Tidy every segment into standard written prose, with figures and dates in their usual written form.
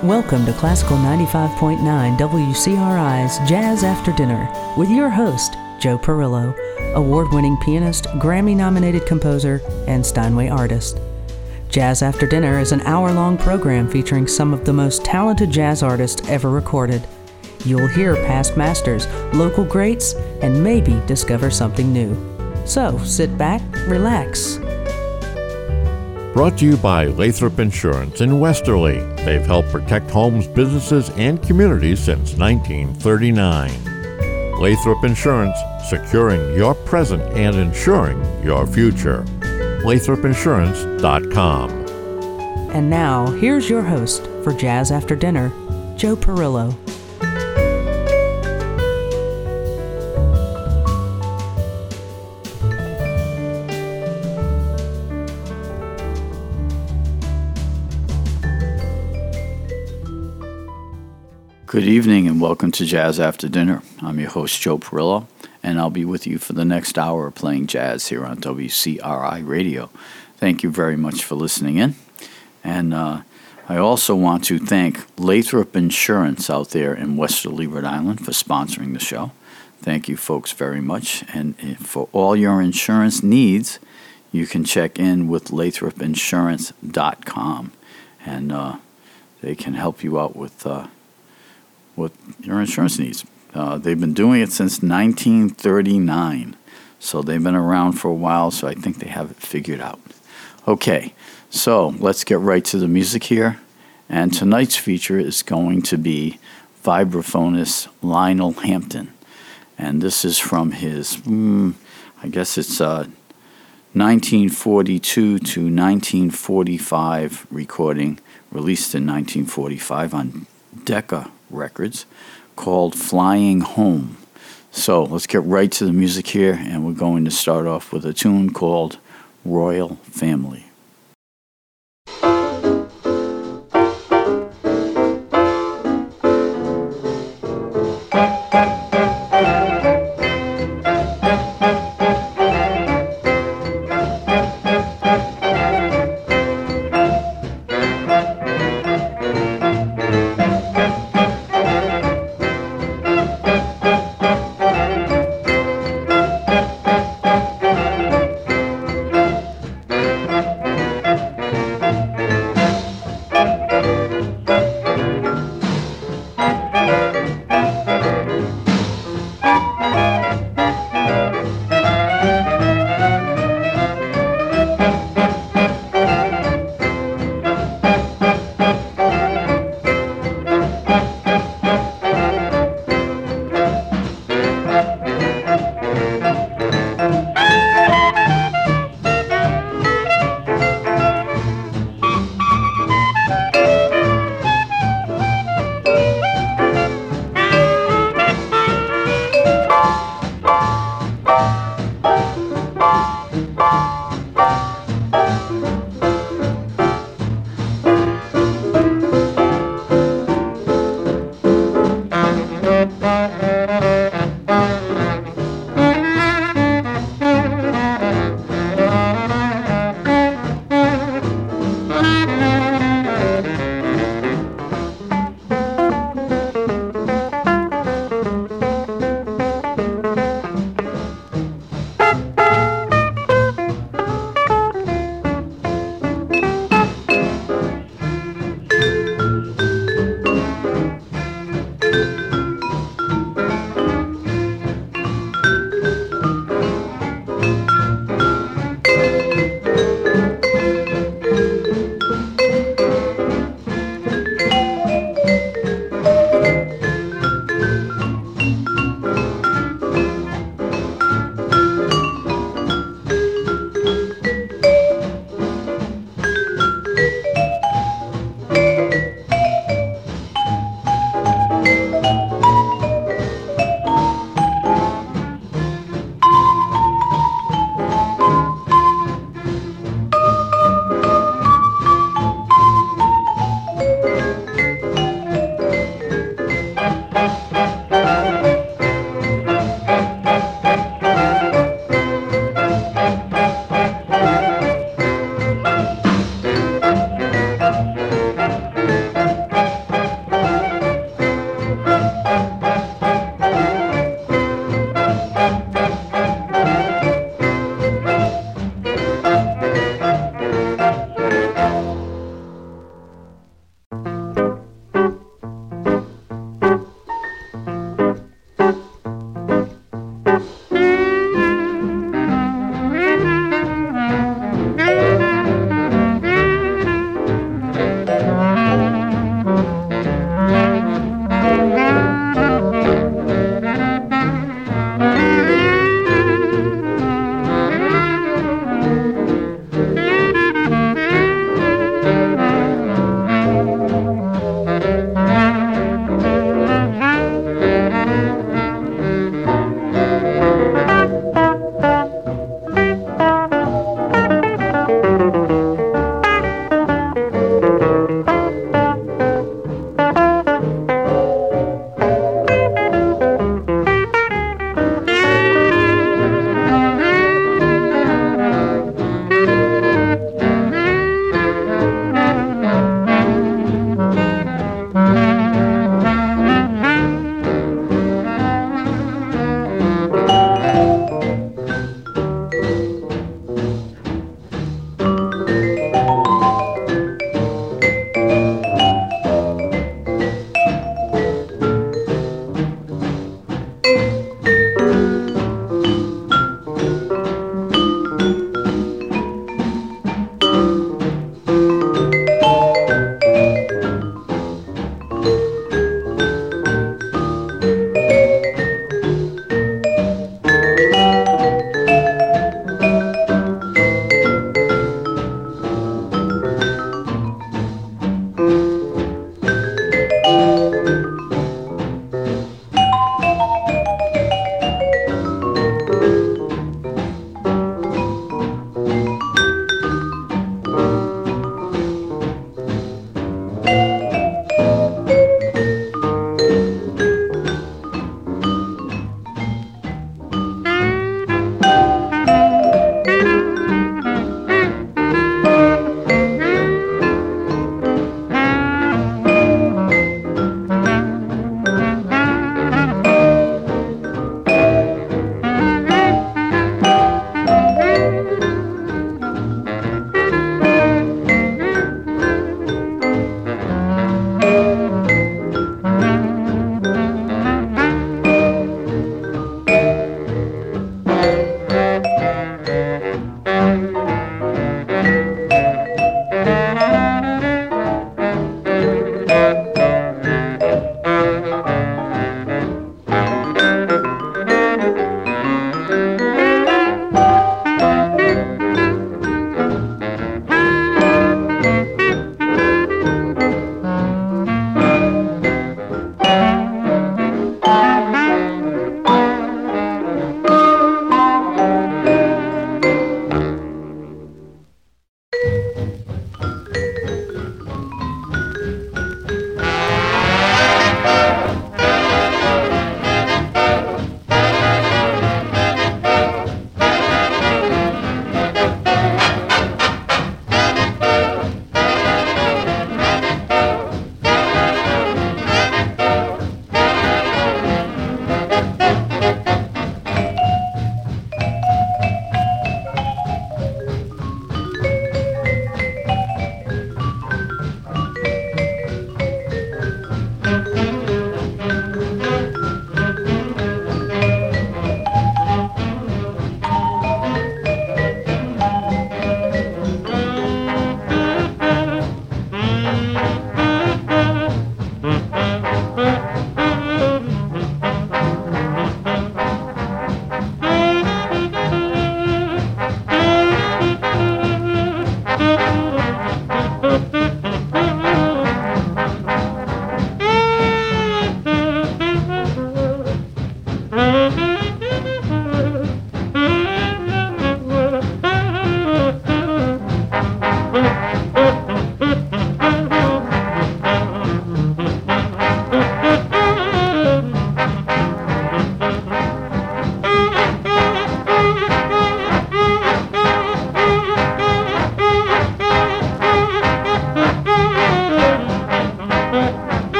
Welcome to Classical 95.9 WCRI's Jazz After Dinner with your host, Joe Perillo, award-winning pianist, Grammy-nominated composer, and Steinway artist. Jazz After Dinner is an hour-long program featuring some of the most talented jazz artists ever recorded. You'll hear past masters, local greats, and maybe discover something new. So, sit back, relax. Brought to you by Lathrop Insurance in Westerly. They've helped protect homes, businesses, and communities since 1939. Lathrop Insurance, securing your present and insuring your future. LathropInsurance.com. And now, here's your host for Jazz After Dinner, Joe Perillo. Good evening and welcome to Jazz After Dinner. I'm your host, Joe Perillo, and I'll be with you for the next hour playing jazz here on WCRI Radio. Thank you very much for listening in. And I also want to thank Lathrop Insurance out there in Westerly, Rhode Island for sponsoring the show. Thank you folks very much. And for all your insurance needs, you can check in with LathropInsurance.com, and they can help you out with your insurance needs. They've been doing it since 1939, so they've been around for a while, so I think they have it figured out. Okay, so let's get right to the music here, and tonight's feature is going to be vibraphonist Lionel Hampton, and this is from his, I guess it's 1942 to 1945 recording, released in 1945 on Decca Records, called Flying Home. So let's get right to the music here, and we're going to start off with a tune called Royal Family.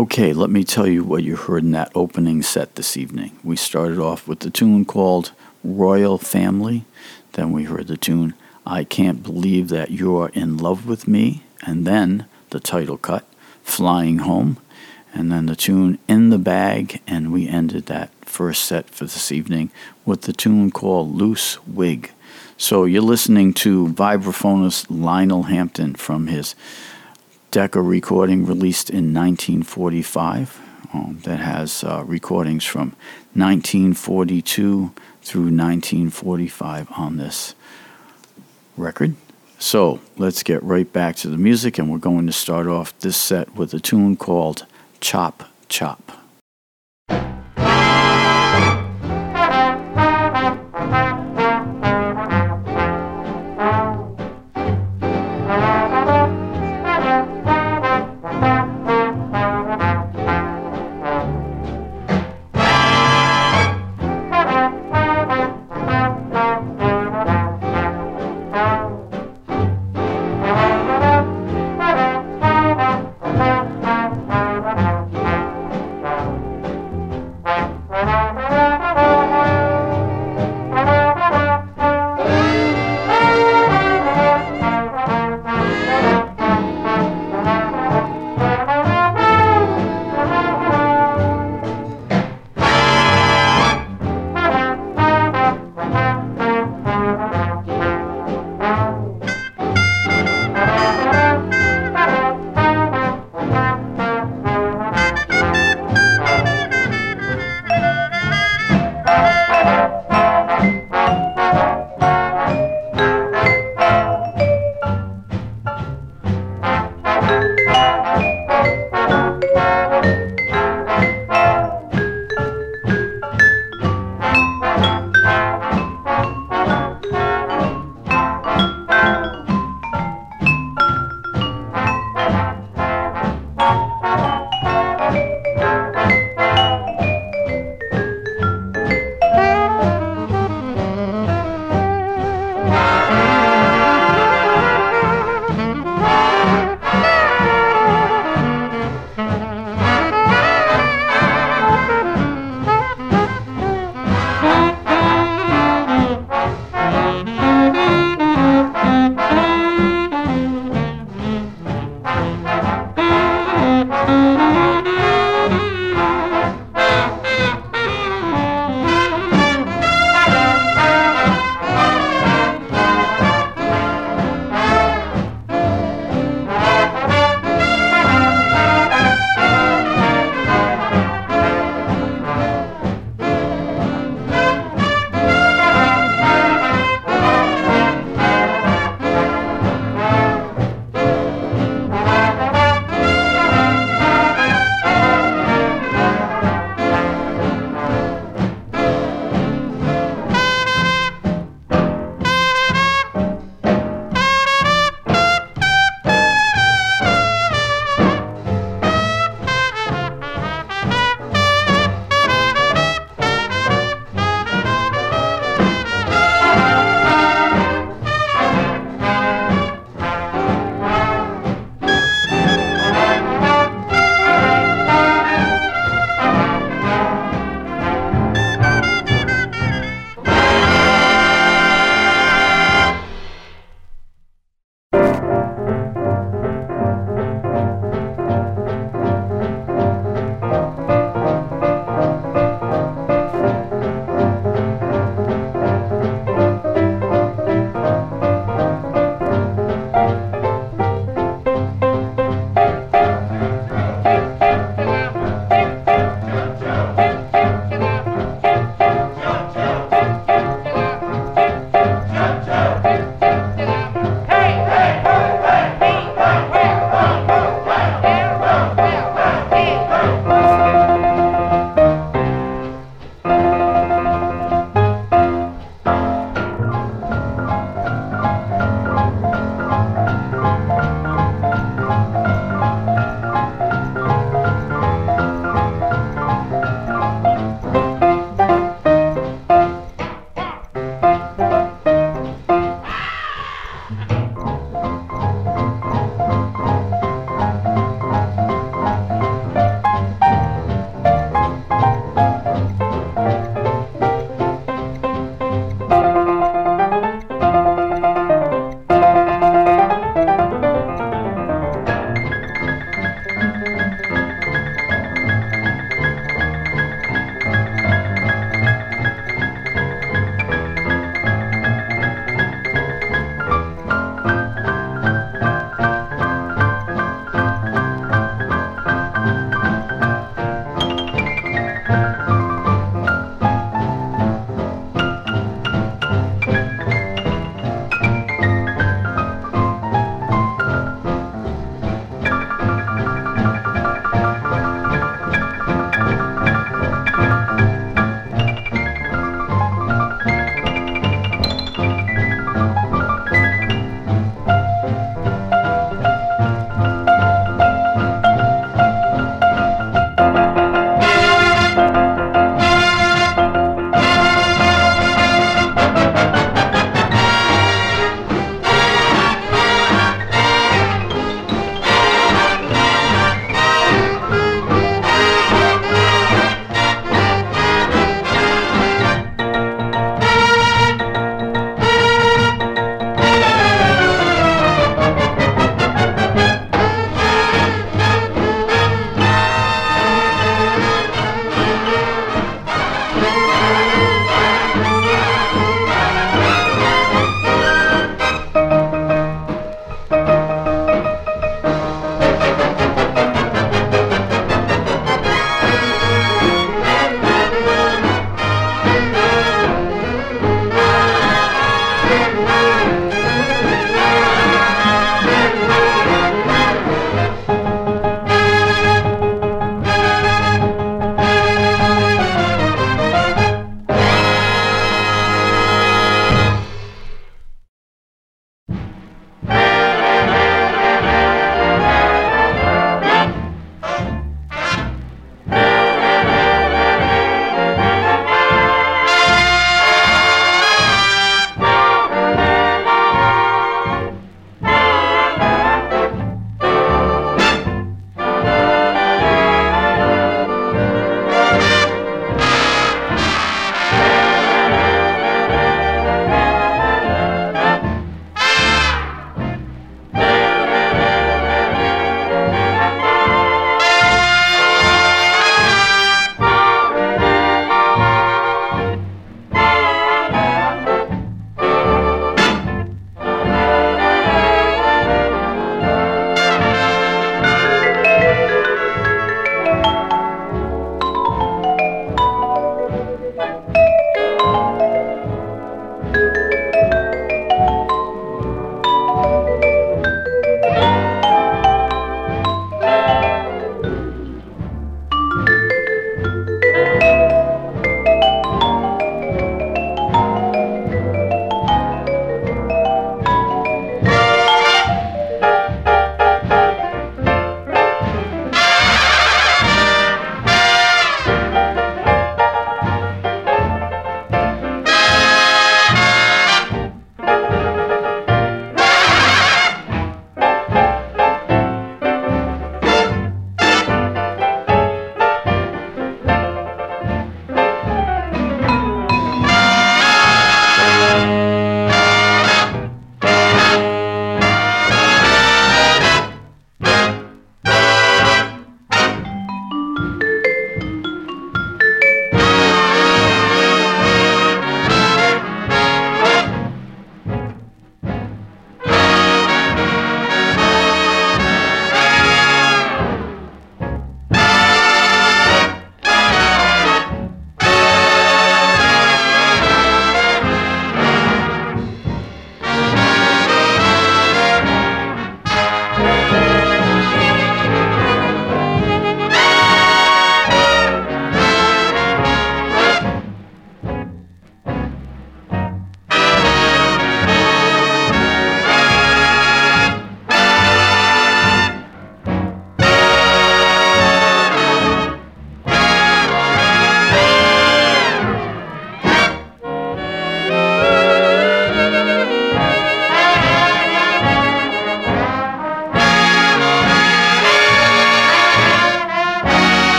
Okay, let me tell you what you heard in that opening set this evening. We started off with the tune called Royal Family. Then we heard the tune I Can't Believe That You're in Love with Me. And then the title cut, Flying Home. And then the tune In the Bag. And we ended that first set for this evening with the tune called Loose Wig. So you're listening to vibraphonist Lionel Hampton from his Decca recording released in 1945 that has recordings from 1942 through 1945 on this record. So let's get right back to the music, and we're going to start off this set with a tune called Chop Chop.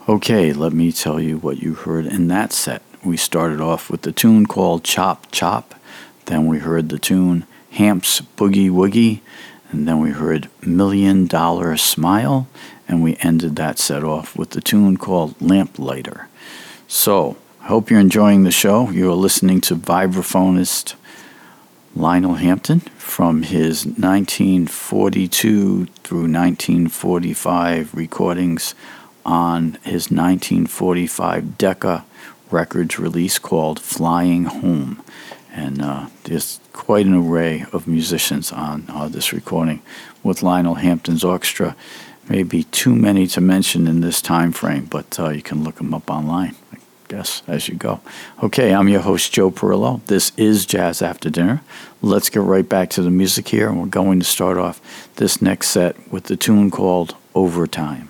Okay, let me tell you what you heard in that set. We started off with the tune called Chop Chop. Then we heard the tune Hamp's Boogie Woogie. And then we heard $1 Million Smile. And we ended that set off with the tune called Lamplighter. So, I hope you're enjoying the show. You're listening to vibraphonist Lionel Hampton from his 1942 through 1945 recordings on his 1945 Decca Records release called Flying Home. And there's quite an array of musicians on this recording with Lionel Hampton's orchestra. Maybe too many to mention in this time frame, but you can look them up online, I guess, as you go. Okay, I'm your host, Joe Perillo. This is Jazz After Dinner. Let's get right back to the music here, and we're going to start off this next set with the tune called Overtime.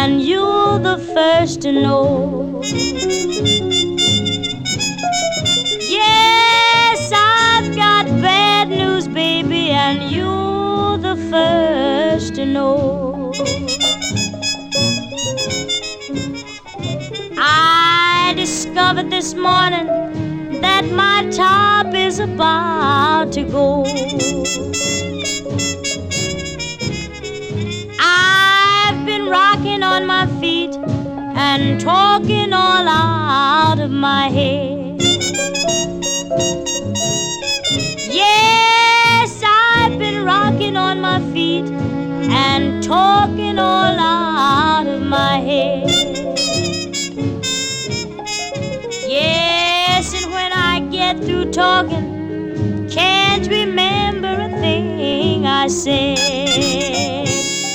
and you're the first to know. Yes, I've got bad news, baby, and you're the first to know. I discovered this morning that my top is about to go. I've been rocking on my feet and talking all out of my head. Yes, I've been rocking on my feet and talking all out of my head. Yes, and when I get through talking, can't remember a thing I said.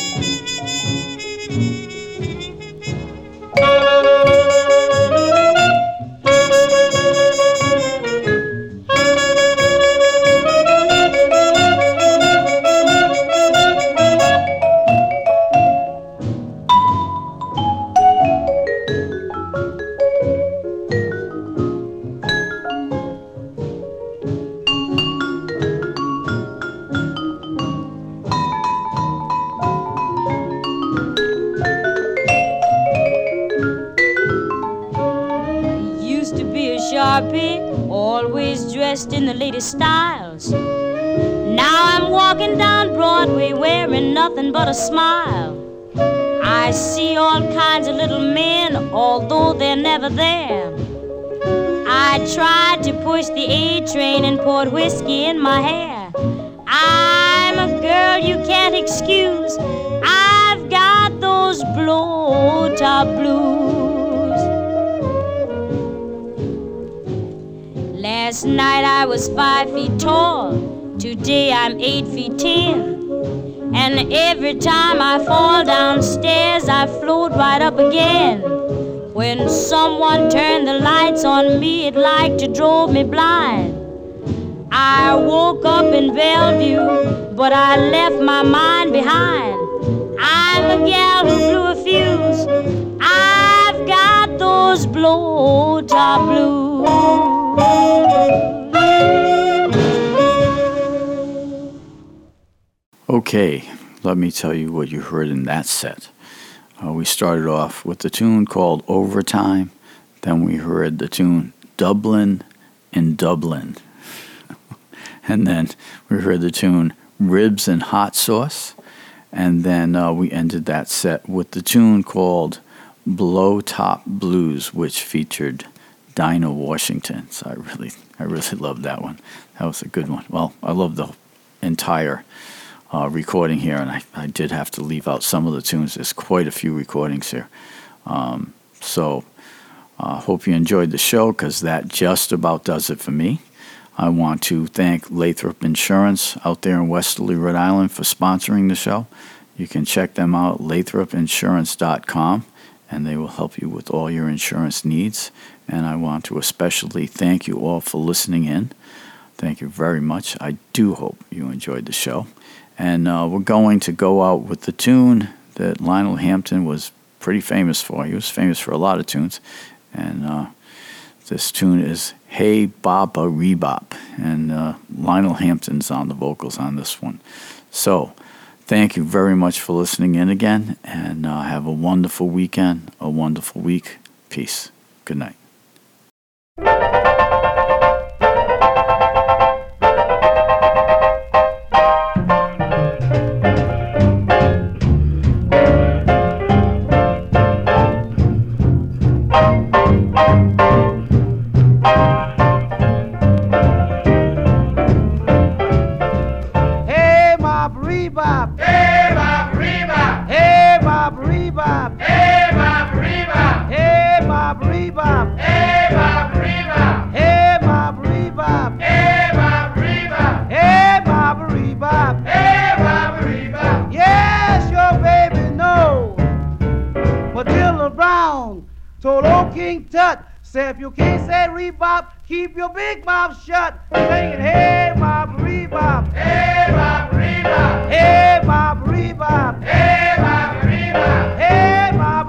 Always dressed in the latest styles. Now I'm walking down Broadway wearing nothing but a smile. I see all kinds of little men, although they're never there. I tried to push the A train and poured whiskey in my hair. I'm a girl you can't excuse. I've got those blow-top blues. Last night I was 5 feet tall, today I'm 8 feet 10. And every time I fall downstairs I float right up again. When someone turned the lights on me, it like to drove me blind. I woke up in Bellevue, but I left my mind behind. I'm a gal who blew a fuse. I've got those blow-top blues. Okay, let me tell you what you heard in that set. We started off with the tune called Overtime. Then we heard the tune Dublin in Dublin. And then we heard the tune Ribs and Hot Sauce. And then we ended that set with the tune called Blow Top Blues, which featured Dinah Washington. So I really loved that one. That was a good one. Well, I love the entire recording here, and I did have to leave out some of the tunes. There's quite a few recordings here. So hope you enjoyed the show, because that just about does it for me. I want to thank Lathrop Insurance out there in Westerly, Rhode Island, for sponsoring the show. You can check them out at lathropinsurance.com, and they will help you with all your insurance needs. And I want to especially thank you all for listening in. Thank you very much. I do hope you enjoyed the show. And we're going to go out with the tune that Lionel Hampton was pretty famous for. He was famous for a lot of tunes. And this tune is Hey Baba Rebop. And Lionel Hampton's on the vocals on this one. So thank you very much for listening in again. And have a wonderful weekend, a wonderful week. Peace. Good night. Say if you can't say rebop, keep your big mouth shut. Singing, hey, bop, rebop. Hey, bop, rebop. Hey, bop, rebop. Hey, bop, rebop. Hey, bop,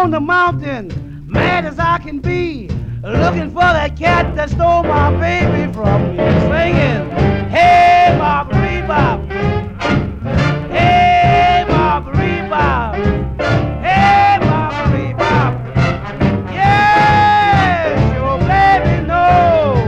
on the mountain, mad as I can be, looking for that cat that stole my baby from me, singing, hey, Bop, Rebop. Hey, Bop, Rebop. Hey, Bop, Rebop. Yes, your baby knows.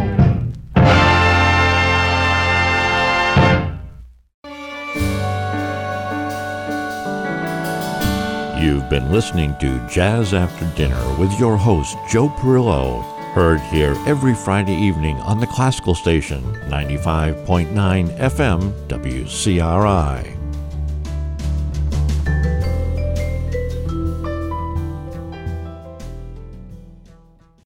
You've been listening to Jazz After Dinner with your host, Joe Perillo. Heard here every Friday evening on the classical station, 95.9 FM WCRI.